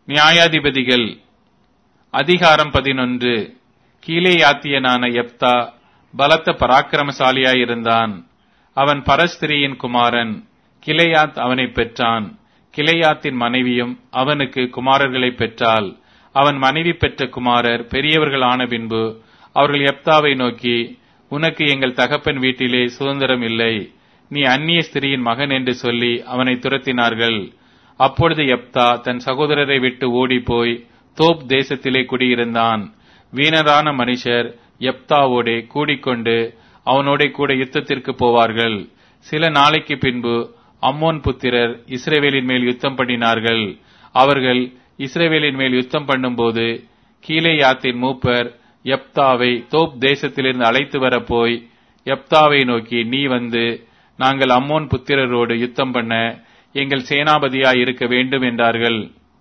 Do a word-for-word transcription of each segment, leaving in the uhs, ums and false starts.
நியாயாதிபதிகள் அதிகாரம் பதினொன்று. கீலேயாத்தியனான யெப்தா பலத்த பராக்கிரமசாலியாயிருந்தான். அவன் பரஸ்திரியின் குமாரன். கிளையாத் அவனை பெற்றான். கிளையாத்தின் மனைவியும் அவனுக்கு குமாரர்களை பெற்றாள். அவன் மனைவி பெற்ற குமாரர் பெரியவர்கள் ஆன பின்பு அவர்கள் யெப்தாவை நோக்கி, உனக்கு எங்கள் தகப்பன் வீட்டிலே சுதந்திரம் இல்லை, நீ அந்நிய ஸ்திரியின் மகன் என்று சொல்லி அவனை துரத்தினார்கள். அப்பொழுது யெப்தா தன் சகோதரரை விட்டு ஓடிப்போய் தோப் தேசத்திலே குடியிருந்தான். வீணரான மனுஷர் யெப்தாவோடே கூடிக்கொண்டு அவனோட கூட யுத்தத்திற்கு போவார்கள். சில நாளைக்கு பின்பு அம்மோன் புத்திரர் இஸ்ரவேலின் மேல் யுத்தம் பண்ணினார்கள். அவர்கள் இஸ்ரவேலின் மேல் யுத்தம் பண்ணும்போது கீலேயாத்தின் மூப்பர் யெப்தாவை தோப் தேசத்திலிருந்து அழைத்து வர போய் யெப்தாவை நோக்கி, நீ வந்து நாங்கள் அம்மோன் புத்திரரோடு யுத்தம் பண்ண எங்கள் சேனாபதியாய் இருக்க வேண்டும் என்றார்கள்.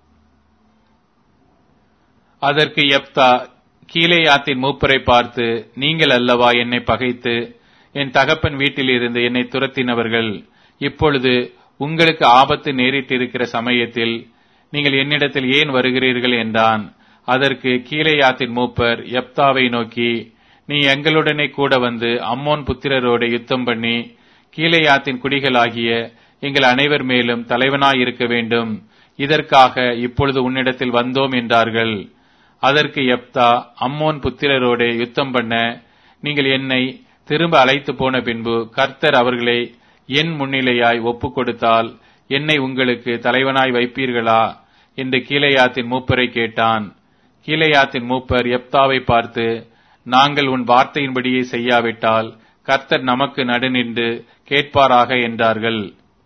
அதற்கு யெப்தா கீலேயாத்தின் மூப்பரை பார்த்து, நீங்கள் அல்லவா என்னை பகைத்து என் தகப்பன் வீட்டில் இருந்து என்னை துரத்தினவர்கள்? இப்பொழுது உங்களுக்கு ஆபத்து நேரிட்டிருக்கிற சமயத்தில் நீங்கள் என்னிடத்தில் ஏன் வருகிறீர்கள் என்றான். அதற்கு கீலேயாத்தின் மூப்பர் யெப்தாவை நோக்கி, நீ எங்களுடனே கூட வந்து அம்மோன் புத்திரரோடு யுத்தம் பண்ணி கீலேயாத்தின் குடிகளாகிய எங்கள் அனைவர் மேலும் தலைவனாயிருக்க வேண்டும். இதற்காக இப்பொழுது உன்னிடத்தில் வந்தோம் என்றார்கள். அதற்கு யெப்தா, அம்மோன் புத்திரரோடு யுத்தம் பண்ண நீங்கள் என்னை திரும்ப அழைத்து போன பின்பு கர்த்தர் அவர்களை என் முன்னிலையாய் ஒப்புக் கொடுத்தால் என்னை உங்களுக்கு தலைவனாய் வைப்பீர்களா என்று கீலேயாத்தின் மூப்பரை கேட்டான். கீலேயாத்தின் மூப்பர் யெப்தாவை பார்த்து, நாங்கள் உன் வார்த்தையின்படியே செய்யாவிட்டால் கர்த்தர் நமக்கு நடுநின்று கேட்பாராக என்றார்கள்.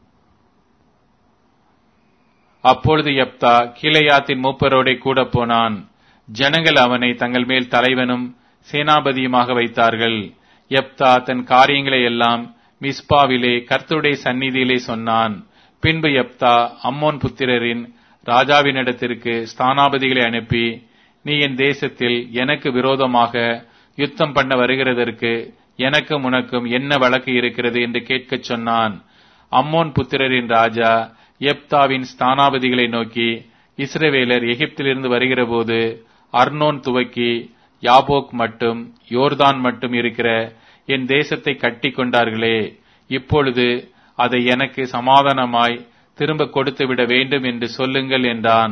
அப்பொழுது யெப்தா கீலேயாத்தின் மூப்பரோடே கூட போனான். ஜனங்கள் அவனை தங்கள் மேல் தலைவனும் சேனாபதியுமாக வைத்தார்கள். யெப்தா தன் காரியங்களை எல்லாம் மிஸ்பாவிலே கர்த்தருடைய சந்நிதியிலே சொன்னான். பின்பு யெப்தா அம்மோன் புத்திரரின் ராஜாவினிடத்திற்கு ஸ்தானாபதிகளை அனுப்பி, நீ என் தேசத்தில் எனக்கு விரோதமாக யுத்தம் பண்ண வருகிறதற்கு எனக்கும் உனக்கும் என்ன வழக்கு இருக்கிறது என்று கேட்கச் சொன்னான். அம்மோன் புத்திரரின் ராஜா யெப்தாவின் ஸ்தானாபதிகளை நோக்கி, இஸ்ரவேலர் எகிப்திலிருந்து வருகிற போது அர்னோன் துவக்கி யாபோக் மட்டும் யோர்தான் மட்டும் இருக்கிற என் தேசத்தை கட்டி கொண்டார்களே, இப்பொழுது அதை எனக்கு சமாதானமாய் திரும்ப கொடுத்துவிட வேண்டும் என்று சொல்லுங்கள் என்றான்.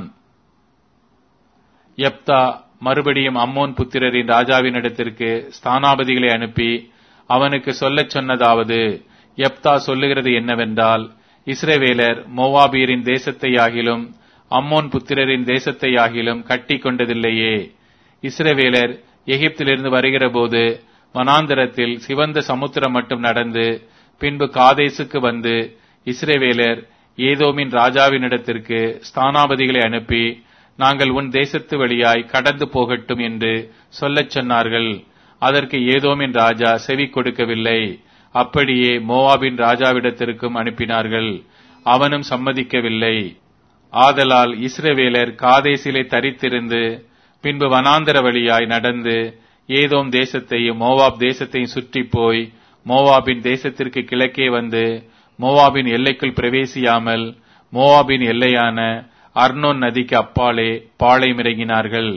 யெப்தா மறுபடியும் அம்மோன் புத்திரரின் ராஜாவினிடத்திற்கு ஸ்தானாபதிகளை அனுப்பி அவனுக்கு சொல்லச் சொன்னதாவது, யெப்தா சொல்லுகிறது என்னவென்றால், இஸ்ரவேலர் மோவாபியரின் தேசத்தையாகிலும் அம்மோன் புத்திரரின் தேசத்தையாகிலும் கட்டி கொண்டதில்லையே. இஸ்ரவேலர் எகிப்திலிருந்து வருகிற போது வனாந்தரத்தில் சிவந்த சமுத்திரம் மட்டும் நடந்து பின்பு காதேசுக்கு வந்து இஸ்ரவேலர் ஏதோமின் ராஜாவினிடத்திற்கு ஸ்தானாபதிகளை அனுப்பி, நாங்கள் உன் தேசத்து வழியாய் கடந்து போகட்டும் என்று சொல்லச் சொன்னார்கள். அதற்கு ஏதோமின் ராஜா செவி கொடுக்கவில்லை. அப்படியே மோவாபின் ராஜாவிடத்திற்கும் அனுப்பினார்கள். அவனும் சம்மதிக்கவில்லை. ஆதலால் இஸ்ரவேலர் காதேசிலே தரித்திருந்து பின்பு வனாந்தர வழியாய் நடந்து ஏதோம் தேசத்தையும் மோவாப் தேசத்தையும் சுற்றி போய் மோவாபின் தேசத்திற்கு கிழக்கே வந்து மோவாபின் எல்லைக்குள் பிரவேசியாமல் மோவாபின் எல்லையான அர்னோன் நதிக்கு அப்பாலே பாளையமிறங்கினார்கள்.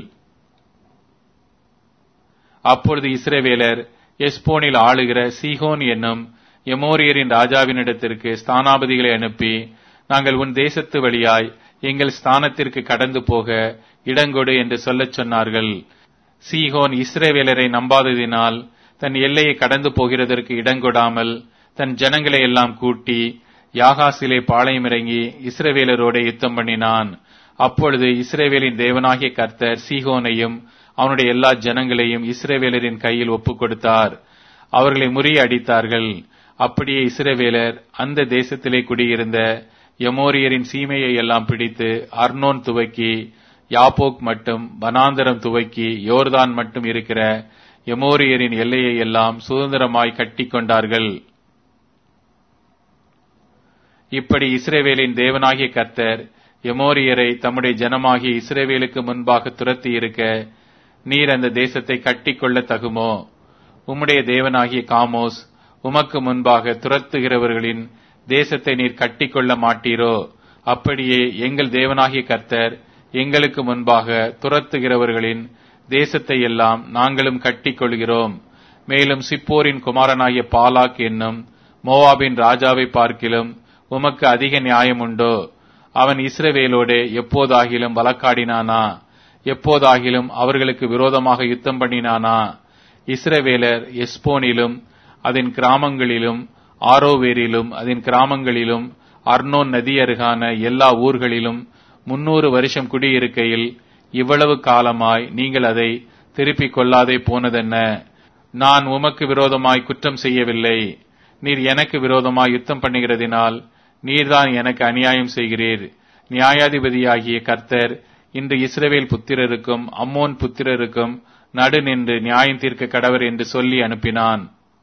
அப்பொழுது இஸ்ரவேலர் எஸ்போனில் ஆளுகிற சீகோன் என்னும் எமோரியரின் ராஜாவினிடத்திற்கு ஸ்தானாபதிகளை அனுப்பி, நாங்கள் உன் தேசத்து வழியாய் எங்கள் ஸ்தானத்திற்கு கடந்து போக இடங்கொடு என்று சொல்லச் சொன்னார்கள். சீகோன் இஸ்ரவேலரை நம்பாததினால் தன் எல்லையை கடந்து போகிறதற்கு இடங்கொடாமல் தன் ஜனங்களை எல்லாம் கூட்டி யாகாசிலே பாளையமிறங்கி இஸ்ரவேலரோடு யுத்தம் பண்ணினான். அப்பொழுது இஸ்ரவேலின் தேவனாகிய கர்த்தர் சீகோனையும் அவனுடைய எல்லா ஜனங்களையும் இஸ்ரவேலரின் கையில் ஒப்புக் கொடுத்தார். அவர்களை முறியடித்தார்கள். அப்படியே இஸ்ரவேலர் அந்த தேசத்திலே குடியிருந்த எமோரியரின் சீமையை எல்லாம் பிடித்து அர்னோன் துவக்கி யாபோக் மட்டும் வனாந்தரம் துவக்கி யோர்தான் மட்டும் இருக்கிற எமோரியரின் எல்லையை எல்லாம் சுதந்திரமாய் கட்டி கொண்டார்கள். இப்படி இஸ்ரவேலின் தேவனாகிய கர்த்தர் எமோரியரை தம்முடைய ஜனமாகிய இஸ்ரவேலுக்கு முன்பாக துரத்தி இருக்க, நீர் அந்த தேசத்தை கட்டிக்கொள்ள தகுமோ? உம்முடைய தேவனாகிய காமோஸ் உமக்கு முன்பாக துரத்துகிறவர்களின் தேசத்தை நீர் கட்டிக்கொள்ள மாட்டீரோ? அப்படியே எங்கள் தேவனாகிய கர்த்தர் எங்களுக்கு முன்பாக துரத்துகிறவர்களின் தேசத்தை எல்லாம் நாங்களும் கட்டிக் கொள்கிறோம். மேலும் சிப்போரின் குமாரனாகிய பாலாக் என்னும் மோவாபின் ராஜாவை பார்க்கிலும் உமக்கு அதிக நியாயம் உண்டோ? அவன் இஸ்ரவேலோடே எப்போதாகிலும் வழக்காடினானா? எப்போதாகிலும் அவர்களுக்கு விரோதமாக யுத்தம் பண்ணினானா? இஸ்ரவேலர் எஸ்போனிலும் அதன் கிராமங்களிலும் ஆரோவேரிலும் அதன் கிராமங்களிலும் அர்னோன் நதி அருகான எல்லா ஊர்களிலும் முன்னூறு வருஷம் குடியிருக்கையில் இவ்வளவு காலமாய் நீங்கள் அதை திருப்பிக் கொள்ளாதே போனதென்ன? நான் உமக்கு விரோதமாய் குற்றம் செய்யவில்லை. நீர் எனக்கு விரோதமாய் யுத்தம் பண்ணுகிறதினால் நீர்தான் எனக்கு அநியாயம் செய்கிறீர். நியாயாதிபதியாகிய கர்த்தர் இன்று இஸ்ரவேல் புத்திரருக்கும் அம்மோன் புத்திரருக்கும் நடு நின்று நியாயம் தீர்க்க கடவர் என்று சொல்லி அனுப்பினான்.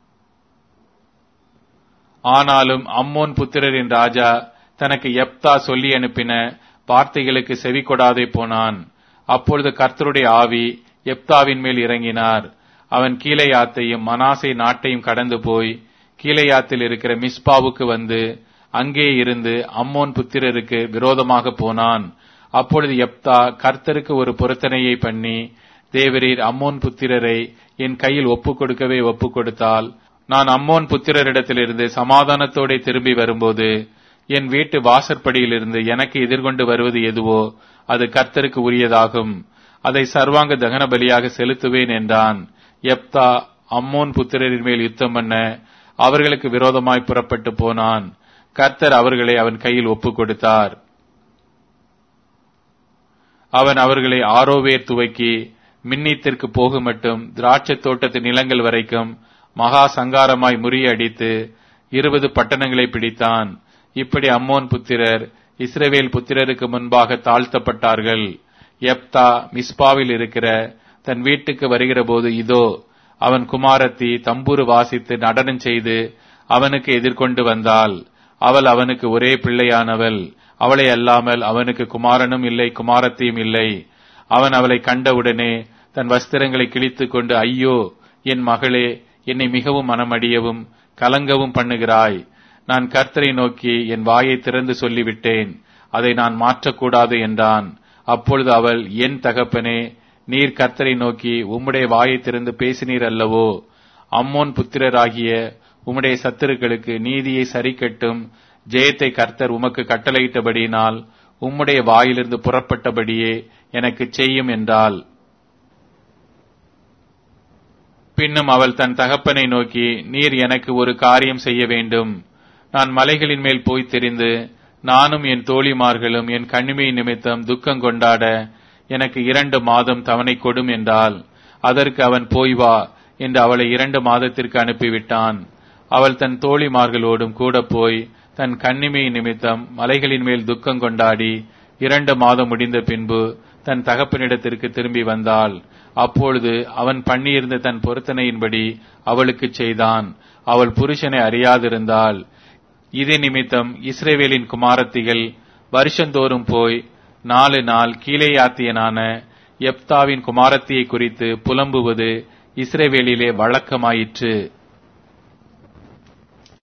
ஆனாலும் அம்மோன் புத்திரரின் ராஜா தனக்கு யெப்தா சொல்லி அனுப்பின வார்த்தைகளுக்கு செவி கொடாதே போனான். அப்பொழுது கர்த்தருடைய ஆவி யெப்தாவின் மேல் இறங்கினார். அவன் கீலேயாத்தையும் மனாசே நாட்டையும் கடந்து போய் கீலேயாத்தில் இருக்கிற மிஸ்பாவுக்கு வந்து அங்கே இருந்து அம்மோன் புத்திரருக்கு விரோதமாக போனான். அப்பொழுது யெப்தா கர்த்தருக்கு ஒரு பொருத்தனையை பண்ணி, தேவரீர் அம்மோன் புத்திரரை என் கையில் ஒப்புக் கொடுக்கவே ஒப்புக் கொடுத்தால் நான் அம்மோன் புத்திரரிடத்திலிருந்து சமாதானத்தோടെ திரும்பி வரும்போது என் வீட்டு வாசற்படியிலிருந்து எனக்கு எதிர்கொண்டு வருவது எதுவோ அது கர்த்தருக்கு உரியதாகும். அதை சர்வாங்க தகன பலியாக செலுத்துவேன் என்றான். யெப்தா அம்மோன் புத்திரரின் மேல் யுத்தம் பண்ண அவர்களுக்கு விரோதமாய் புறப்பட்டு போனான். கர்த்தர் அவர்களை அவன் கையில் ஒப்புக் கொடுத்தார். அவன் அவர்களை ஆரோவேர் துவக்கி மின்னித்திற்கு போகு மட்டும் திராட்சை தோட்டத்து நிலங்கள் வரைக்கும் மகா சங்காரமாய் முறியடித்து இருபது பட்டணங்களை பிடித்தான். இப்படி அம்மோன் புத்திரர் இஸ்ரவேல் புத்திரருக்கு முன்பாக தாழ்த்தப்பட்டார்கள். யெப்தா மிஸ்பாவில் இருக்கிற தன் வீட்டுக்கு வருகிற போது இதோ அவன் குமாரத்தி தம்புரு வாசித்து நடனம் செய்து அவனுக்கு எதிர்கொண்டு வந்தாள். அவள் அவனுக்கு ஒரே பிள்ளையானவள். அவளை அல்லாமல் அவனுக்கு குமாரனும் இல்லை, குமாரத்தியும் இல்லை. அவன் அவளை கண்டவுடனே தன் வஸ்திரங்களை கிழித்துக் கொண்டு, ஐயோ என் மகளே, என்னை மிகவும் மனமடியவும் கலங்கவும் பண்ணுகிறாய். நான் கர்த்தரை நோக்கி என் வாயை திறந்து சொல்லிவிட்டேன், அதை நான் மாற்றக்கூடாது என்றான். அப்பொழுது அவள், என் தகப்பனே, நீர் கர்த்தரை நோக்கி உம்முடைய வாயை திறந்து பேசினீர் அல்லவோ? அம்மோன் புத்திரராகிய உம்முடைய சத்துருக்களுக்கு நீதியை சரிக்கட்டும் ஜெயத்தை கர்த்தர் உமக்கு கட்டளையிட்டபடியினால் உம்முடைய வாயிலிருந்து புறப்பட்டபடியே எனக்கு செய்யும் என்றாள். பின்னும் அவள் தன் தகப்பனை நோக்கி, நீர் எனக்கு ஒரு காரியம் செய்ய வேண்டும். நான் மலைகளின் மேல் போய் தெரிந்து நானும் என் தோழிமார்களும் என் கண்ணிமை நிமித்தம் துக்கம் கொண்டாட எனக்கு இரண்டு மாதம் தவணை கொடும் என்றாள். அதற்கு அவன், போய் வா என்று அவளை இரண்டு மாதத்திற்கு அனுப்பிவிட்டான். அவள் தன் தோழிமார்களோடும் கூட போய் தன் கண்ணிமை நிமித்தம் மலைகளின் மேல் துக்கம் கொண்டாடி இரண்டு மாதம் முடிந்த பின்பு தன் தகப்பனிடத்திற்கு திரும்பி வந்தாள். அப்பொழுது அவன் பண்ணியிருந்த தன் பொருத்தனையின்படி அவளுக்கு செய்தான். அவள் புருஷனை அறியாதிருந்தாள். இது நிமித்தம் இஸ்ரவேலின் குமாரத்திகள் வருஷந்தோறும் போய் நாலு நாள் கீலேயாத்தியனான யெப்தாவின் குமாரத்தியை குறித்து புலம்புவது இஸ்ரவேலிலே வழக்கமாயிற்று.